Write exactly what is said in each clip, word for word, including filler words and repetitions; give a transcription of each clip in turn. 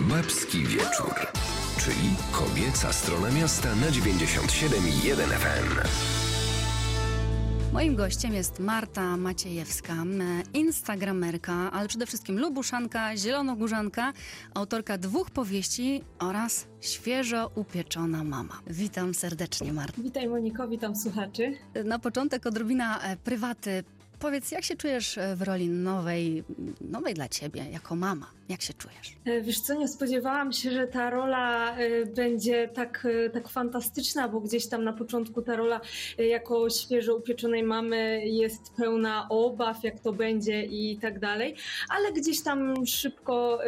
Babski Wieczór, czyli kobieca strona miasta na dziewięćdziesiąt siedem i jeden F M. Moim gościem jest Marta Maciejewska, instagramerka, ale przede wszystkim lubuszanka, zielonogórzanka, autorka dwóch powieści oraz świeżo upieczona mama. Witam serdecznie, Marta. Witaj, Moniko, witam słuchaczy. Na początek odrobina prywaty. Powiedz, jak się czujesz w roli nowej, nowej dla ciebie, jako mama? Jak się czujesz? Wiesz co, nie spodziewałam się, że ta rola będzie tak, tak fantastyczna, bo gdzieś tam na początku ta rola jako świeżo upieczonej mamy jest pełna obaw, jak to będzie i tak dalej, ale gdzieś tam szybko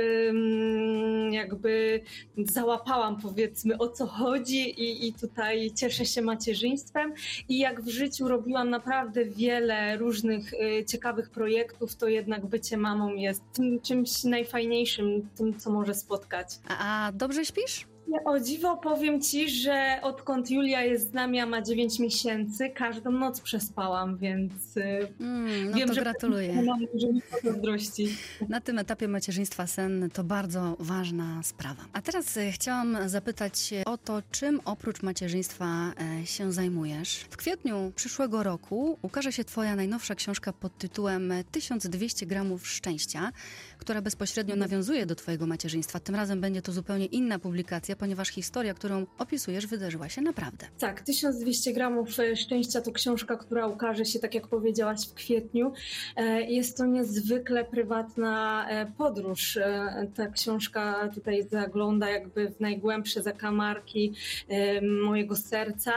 jakby załapałam, powiedzmy, o co chodzi i, i tutaj cieszę się macierzyństwem i jak w życiu robiłam naprawdę wiele różnych ciekawych projektów, to jednak bycie mamą jest tym czymś najfajniejszym, tym, co może spotkać. A, a dobrze śpisz? O dziwo powiem Ci, że odkąd Julia jest z nami, a ma dziewięć miesięcy, każdą noc przespałam, więc mm, no wiem, to że gratuluję. że mi zazdrości. Na tym etapie macierzyństwa sen to bardzo ważna sprawa. A teraz chciałam zapytać o to, czym oprócz macierzyństwa się zajmujesz. W kwietniu przyszłego roku ukaże się Twoja najnowsza książka pod tytułem tysiąc dwieście gramów szczęścia, która bezpośrednio nawiązuje do Twojego macierzyństwa. Tym razem będzie to zupełnie inna publikacja, ponieważ historia, którą opisujesz, wydarzyła się naprawdę. Tak, tysiąc dwieście gramów szczęścia to książka, która ukaże się, tak jak powiedziałaś, w kwietniu. Jest to niezwykle prywatna podróż. Ta książka tutaj zagląda jakby w najgłębsze zakamarki mojego serca,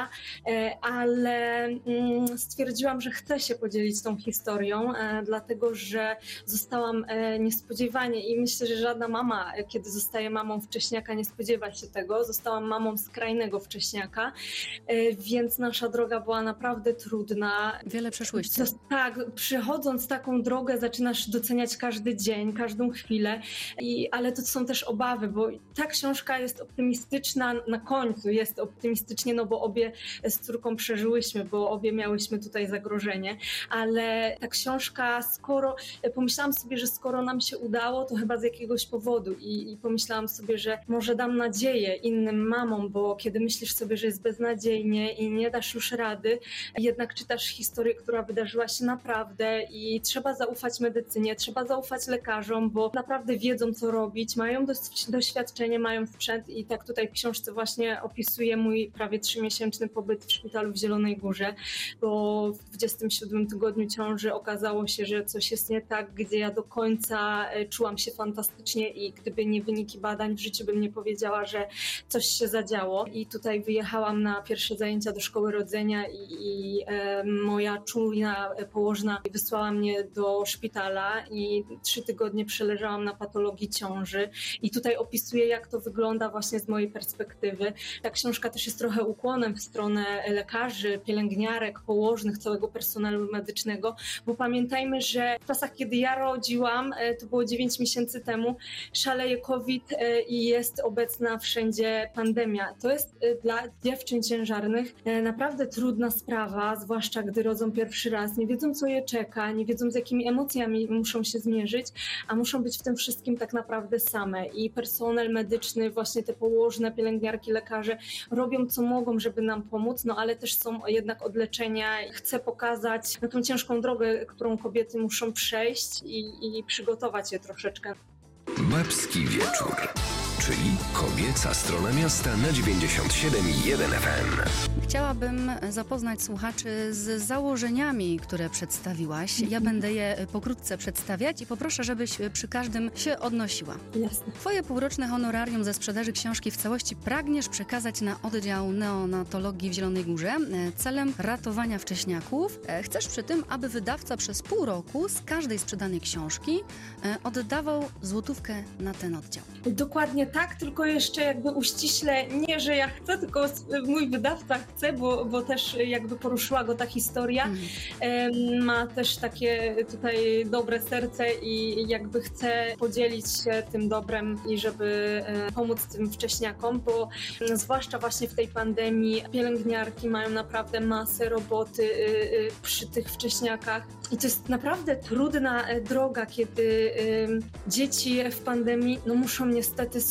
ale stwierdziłam, że chcę się podzielić tą historią, dlatego że zostałam niespodziewanie i myślę, że żadna mama, kiedy zostaje mamą wcześniaka, nie spodziewa się tego. Zostałam mamą skrajnego wcześniaka, więc nasza droga była naprawdę trudna. Wiele przeszłyście. Tak, przechodząc taką drogę zaczynasz doceniać każdy dzień, każdą chwilę, I, ale to są też obawy, bo ta książka jest optymistyczna na końcu, jest optymistycznie, no bo obie z córką przeżyłyśmy, bo obie miałyśmy tutaj zagrożenie, ale ta książka, skoro, pomyślałam sobie, że skoro nam się udało, to chyba z jakiegoś powodu i, i pomyślałam sobie, że może dam nadzieję innym mamom, bo kiedy myślisz sobie, że jest beznadziejnie i nie dasz już rady, jednak czytasz historię, która wydarzyła się naprawdę i trzeba zaufać medycynie, trzeba zaufać lekarzom, bo naprawdę wiedzą, co robić, mają doświadczenie, mają sprzęt i tak tutaj w książce właśnie opisuję mój prawie trzymiesięczny pobyt w szpitalu w Zielonej Górze, bo w dwudziestym siódmym tygodniu ciąży okazało się, że coś jest nie tak, gdzie ja do końca czułam się fantastycznie i gdyby nie wyniki badań, w życiu bym nie powiedziała, że coś się zadziało i tutaj wyjechałam na pierwsze zajęcia do szkoły rodzenia i, i e, moja czujna położna wysłała mnie do szpitala i trzy tygodnie przeleżałam na patologii ciąży i tutaj opisuję, jak to wygląda właśnie z mojej perspektywy. Ta książka też jest trochę ukłonem w stronę lekarzy, pielęgniarek, położnych, całego personelu medycznego, bo pamiętajmy, że w czasach, kiedy ja rodziłam, to było dziewięć miesięcy temu, szaleje COVID i jest obecna wszędzie pandemia. To jest dla dziewczyn ciężarnych naprawdę trudna sprawa, zwłaszcza gdy rodzą pierwszy raz, nie wiedzą, co je czeka, nie wiedzą, z jakimi emocjami muszą się zmierzyć, a muszą być w tym wszystkim tak naprawdę same i personel medyczny, właśnie te położne, pielęgniarki, lekarze robią, co mogą, żeby nam pomóc, no ale też są jednak od leczenia. Chcę pokazać no, tą ciężką drogę, którą kobiety muszą przejść i, i przygotować je troszeczkę. Babski Wieczór, czyli kobieca strona miasta na dziewięćdziesiąt siedem i jeden F M. Chciałabym zapoznać słuchaczy z założeniami, które przedstawiłaś. Ja będę je pokrótce przedstawiać i poproszę, żebyś przy każdym się odnosiła. Jasne. Twoje półroczne honorarium ze sprzedaży książki w całości pragniesz przekazać na oddział neonatologii w Zielonej Górze celem ratowania wcześniaków. Chcesz przy tym, aby wydawca przez pół roku z każdej sprzedanej książki oddawał złotówkę na ten oddział. Dokładnie tak, tylko jeszcze jakby uściśle, nie, że ja chcę, tylko mój wydawca chce, bo, bo też jakby poruszyła go ta historia. Mm. Ma też takie tutaj dobre serce i jakby chce podzielić się tym dobrem i żeby pomóc tym wcześniakom, bo zwłaszcza właśnie w tej pandemii pielęgniarki mają naprawdę masę roboty przy tych wcześniakach i to jest naprawdę trudna droga, kiedy dzieci w pandemii no muszą niestety, są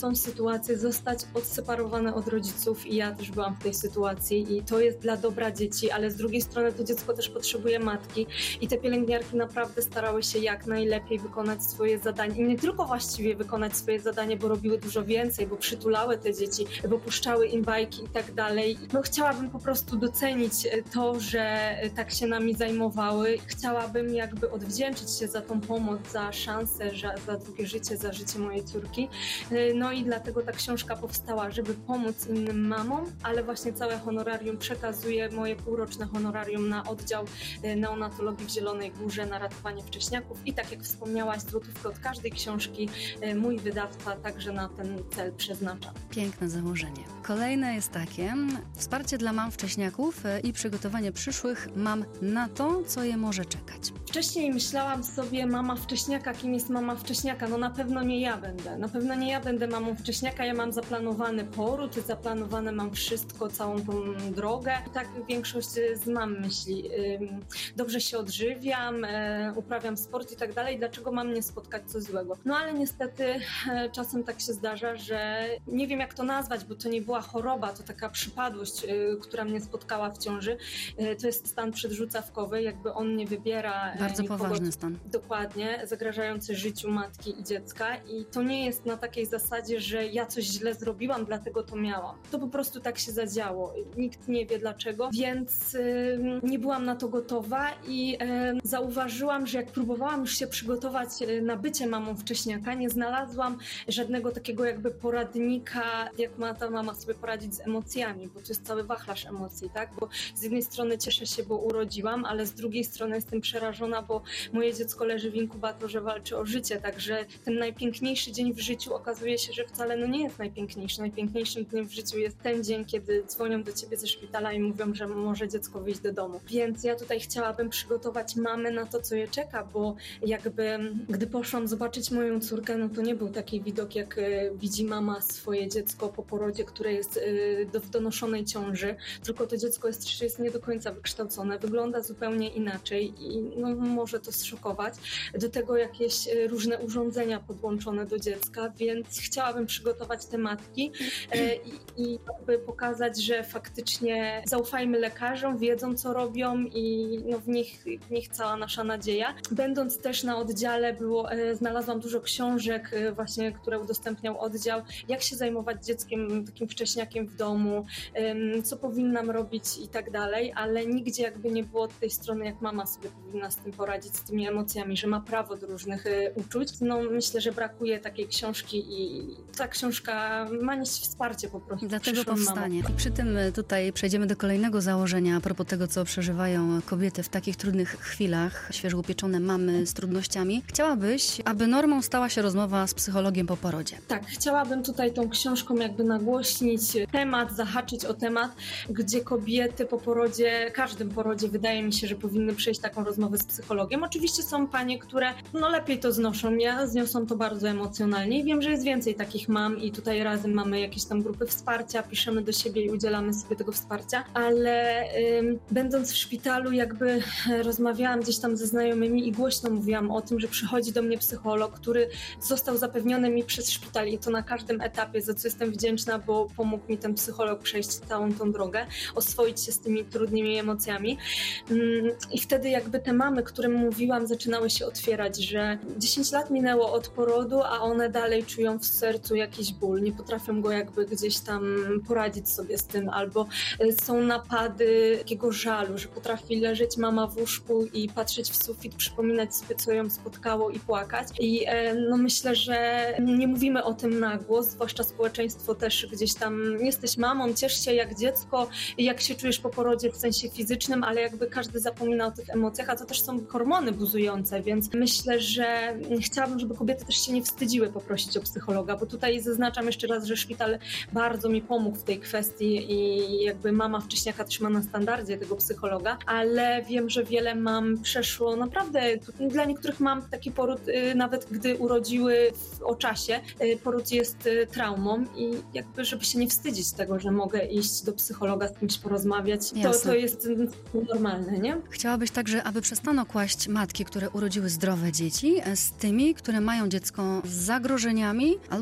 taką sytuację, zostać odseparowane od rodziców i ja też byłam w tej sytuacji i to jest dla dobra dzieci, ale z drugiej strony to dziecko też potrzebuje matki i te pielęgniarki naprawdę starały się jak najlepiej wykonać swoje zadanie i nie tylko właściwie wykonać swoje zadanie, bo robiły dużo więcej, bo przytulały te dzieci, bo puszczały im bajki i tak dalej. No chciałabym po prostu docenić to, że tak się nami zajmowały. Chciałabym jakby odwdzięczyć się za tą pomoc, za szansę, za, za drugie życie, za życie mojej córki. No i dlatego ta książka powstała, żeby pomóc innym mamom, ale właśnie całe honorarium przekazuję, moje półroczne honorarium na oddział neonatologii w Zielonej Górze, na ratowanie wcześniaków i tak jak wspomniałaś, złotówkę od każdej książki mój wydawca także na ten cel przeznacza. Piękne założenie. Kolejne jest takie, wsparcie dla mam wcześniaków i przygotowanie przyszłych mam na to, co je może czekać. Wcześniej myślałam sobie, mama wcześniaka, kim jest mama wcześniaka? No na pewno nie ja będę. Na pewno nie ja będę mamą wcześniaka, ja mam zaplanowany poród, zaplanowane mam wszystko, całą tą drogę. Tak większość z mam myśli. Dobrze się odżywiam, uprawiam sport i tak dalej, dlaczego mam nie spotkać co złego? No ale niestety czasem tak się zdarza, że nie wiem jak to nazwać, bo to nie była choroba, to taka przypadłość, która mnie spotkała w ciąży. To jest stan przedrzucawkowy, jakby on nie wybiera Bardzo nikogo, poważny stan. Dokładnie, zagrażający życiu matki i dziecka i to nie jest na takiej zasadzie, że ja coś źle zrobiłam, dlatego to miałam. To po prostu tak się zadziało. Nikt nie wie dlaczego, więc y, nie byłam na to gotowa i y, zauważyłam, że jak próbowałam już się przygotować na bycie mamą wcześniaka, nie znalazłam żadnego takiego jakby poradnika, jak ma ta mama sobie poradzić z emocjami, bo to jest cały wachlarz emocji, tak? Bo z jednej strony cieszę się, bo urodziłam, ale z drugiej strony jestem przerażona, bo moje dziecko leży w inkubatorze, walczy o życie, także ten najpiękniejszy dzień w życiu okazuje się, że wcale no nie jest najpiękniejszy. Najpiękniejszym dniem w życiu jest ten dzień, kiedy dzwonią do ciebie ze szpitala i mówią, że może dziecko wyjść do domu. Więc ja tutaj chciałabym przygotować mamę na to, co je czeka, bo jakby gdy poszłam zobaczyć moją córkę, no to nie był taki widok, jak y, widzi mama swoje dziecko po porodzie, które jest y, do, w donoszonej ciąży, tylko to dziecko jest, jest nie do końca wykształcone, wygląda zupełnie inaczej i no, może to zszokować. Do tego jakieś y, różne urządzenia podłączone do dziecka, więc chciałabym przygotować te matki y, i, i jakby pokazać, że faktycznie zaufajmy lekarzom, wiedzą co robią i no, w, nich, w nich cała nasza nadzieja. Będąc też na oddziale było, y, znalazłam dużo książek y, właśnie, które udostępniał oddział, jak się zajmować dzieckiem, takim wcześniakiem w domu, y, co powinnam robić i tak dalej, ale nigdzie jakby nie było od tej strony, jak mama sobie powinna z tym poradzić, z tymi emocjami, że ma prawo do różnych y, uczuć. No myślę, że brakuje takiej książki i ta książka ma nieść wsparcie po prostu. Dlatego powstanie. I przy tym tutaj przejdziemy do kolejnego założenia a propos tego, co przeżywają kobiety w takich trudnych chwilach, świeżo upieczone mamy z trudnościami. Chciałabyś, aby normą stała się rozmowa z psychologiem po porodzie? Tak, chciałabym tutaj tą książką jakby nagłośnić temat, zahaczyć o temat, gdzie kobiety po porodzie, każdym porodzie wydaje mi się, że powinny przejść taką rozmowę z psychologiem. Oczywiście są panie, które no lepiej to znoszą, ja zniosą to bardzo emocjonalnie i wiem, że jest więcej takich mam i tutaj razem mamy jakieś tam grupy wsparcia, piszemy do siebie i udzielamy sobie tego wsparcia, ale ym, będąc w szpitalu jakby rozmawiałam gdzieś tam ze znajomymi i głośno mówiłam o tym, że przychodzi do mnie psycholog, który został zapewniony mi przez szpital i to na każdym etapie, za co jestem wdzięczna, bo pomógł mi ten psycholog przejść całą tą drogę, oswoić się z tymi trudnymi emocjami. Ym, I wtedy jakby te mamy, którym mówiłam, zaczynały się otwierać, że dziesięć lat minęło od porodu, a one dalej czują w sercu jakiś ból, nie potrafią go jakby gdzieś tam poradzić sobie z tym, albo są napady takiego żalu, że potrafi leżeć mama w łóżku i patrzeć w sufit, przypominać sobie, co ją spotkało i płakać. I no myślę, że nie mówimy o tym na głos, zwłaszcza społeczeństwo też gdzieś tam, jesteś mamą, ciesz się jak dziecko, jak się czujesz po porodzie w sensie fizycznym, ale jakby każdy zapomina o tych emocjach, a to też są hormony buzujące, więc myślę, że chciałabym, żeby kobiety też się nie wstydziły poprosić o psychologa, bo tutaj zaznaczam jeszcze raz, że szpital bardzo mi pomógł w tej kwestii i jakby mama wcześniaka też ma na standardzie tego psychologa, ale wiem, że wiele mam przeszło naprawdę, dla niektórych mam taki poród, nawet gdy urodziły o czasie, poród jest traumą i jakby, żeby się nie wstydzić tego, że mogę iść do psychologa, z kimś porozmawiać, to, to jest normalne, nie? Chciałabyś także, aby przestano kłaść matki, które urodziły zdrowe dzieci, z tymi, które mają dziecko z zagrożeniami albo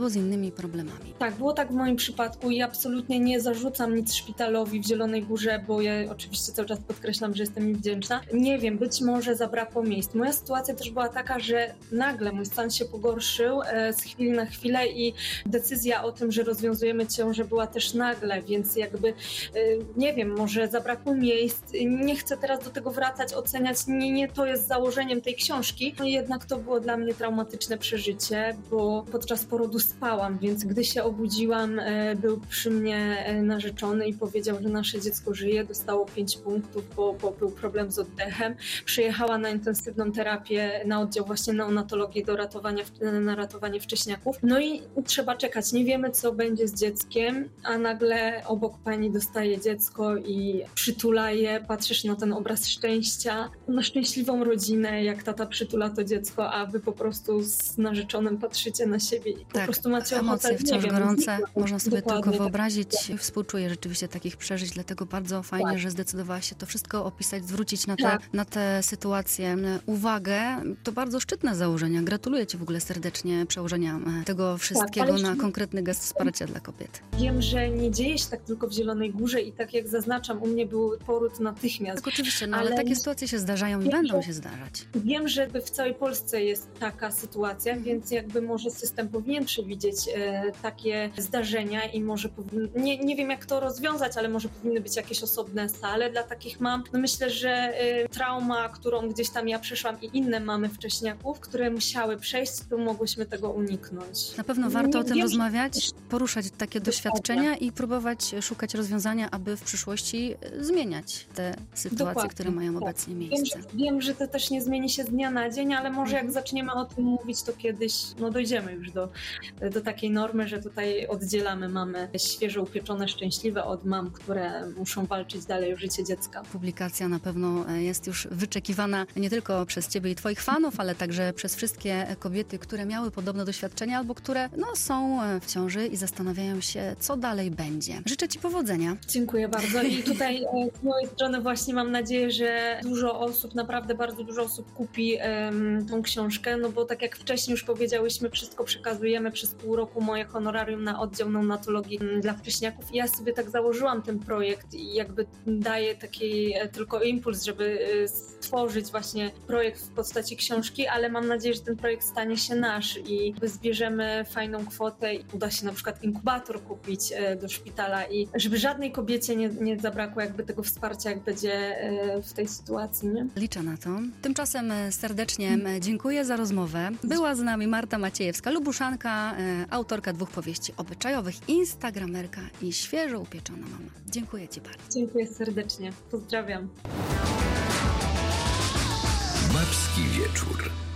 albo z innymi problemami. Tak, było tak w moim przypadku i absolutnie nie zarzucam nic szpitalowi w Zielonej Górze, bo ja oczywiście cały czas podkreślam, że jestem im wdzięczna. Nie wiem, być może zabrakło miejsc. Moja sytuacja też była taka, że nagle mój stan się pogorszył e, z chwili na chwilę i decyzja o tym, że rozwiązujemy ciążę była też nagle, więc jakby e, nie wiem, może zabrakło miejsc. Nie chcę teraz do tego wracać, oceniać, nie, nie to jest założeniem tej książki. No jednak to było dla mnie traumatyczne przeżycie, bo podczas porodu spałam, więc gdy się obudziłam, e, był przy mnie e, narzeczony i powiedział, że nasze dziecko żyje, dostało pięć punktów, bo, bo był problem z oddechem. Przyjechała na intensywną terapię, na oddział właśnie neonatologii do ratowania, na ratowanie wcześniaków. No i trzeba czekać, nie wiemy co będzie z dzieckiem, a nagle obok pani dostaje dziecko i przytula je, patrzysz na ten obraz szczęścia, na szczęśliwą rodzinę, jak tata przytula to dziecko, a wy po prostu z narzeczonym patrzycie na siebie i po tak, prostu macie emocje ochotę, wciąż nie wiem, gorące, zniknąć. można sobie Dokładnie tylko tak. wyobrazić. Współczuję rzeczywiście takich przeżyć, dlatego bardzo fajnie, Tak. że zdecydowałaś się to wszystko opisać, zwrócić na te, Tak. na te sytuacje uwagę. To bardzo szczytne założenia. Gratuluję ci w ogóle serdecznie przełożenia tego wszystkiego ale na jeszcze- konkretny gest wsparcia dla kobiet. Wiem, że nie dzieje się tak tylko w Zielonej Górze i tak jak zaznaczam, u mnie był poród natychmiast. Tak, oczywiście, no, ale, Ale takie sytuacje się zdarzają i wiem, będą że- się zdarzać. Wiem, że w całej Polsce jest taka sytuacja, więc jakby może system powinien przewidzieć e, takie zdarzenia i może powin... nie, nie wiem jak to rozwiązać, ale może powinny być jakieś osobne sale dla takich mam. No myślę, że e, trauma, którą gdzieś tam ja przeszłam i inne mamy wcześniaków, które musiały przejść, to mogłyśmy tego uniknąć. Na pewno warto Nie o tym wiem, rozmawiać, poruszać takie doświadczenia i próbować szukać rozwiązania, aby w przyszłości e, zmieniać te sytuacje, Dokładnie, które mają tak. obecnie Wiem miejsce. że, wiem, że to też nie zmieni się z dnia na dzień, ale może jak zaczniemy o tym mówić, to kiedyś no, dojdziemy już do, do takiej normy, że tutaj oddzielamy mamy świeżo upieczone, szczęśliwe od mam, które muszą walczyć dalej o życie dziecka. Publikacja na pewno jest już wyczekiwana nie tylko przez ciebie i twoich fanów, ale także przez wszystkie kobiety, które miały podobne doświadczenia albo które no, są w ciąży i zastanawiają się, co dalej będzie. Życzę ci powodzenia. Dziękuję bardzo i tutaj e, z mojej strony właśnie mam nadzieję, że dużo osób, naprawdę bardzo dużo osób kupi em, tą książkę, no bo tak jak wcześniej już powiedziałyśmy, wszystko przekazujemy przez pół roku moje honorarium na oddział neonatologii m, dla wcześniaków. Ja sobie tak założyłam ten projekt i jakby daję taki e, tylko impuls, żeby e, stworzyć właśnie projekt w postaci książki, ale mam nadzieję, że ten projekt stanie się nasz i zbierzemy fajną kwotę i uda się na przykład inkubator kupić e, do szpitala i żeby żadnej kobiecie nie, nie zabrakło jakby tego wsparcia, jak będzie e, w tej sytuacji, nie? Liczę na to. Tymczasem serdecznie dziękuję za rozmowę. Była z nami Marta Maciejewska, lubuszanka, e, autorka dwóch powieści obyczajowych, instagramerka i świeżo upieczona mama. Dziękuję ci bardzo. Dziękuję serdecznie. Pozdrawiam. Babski wieczór.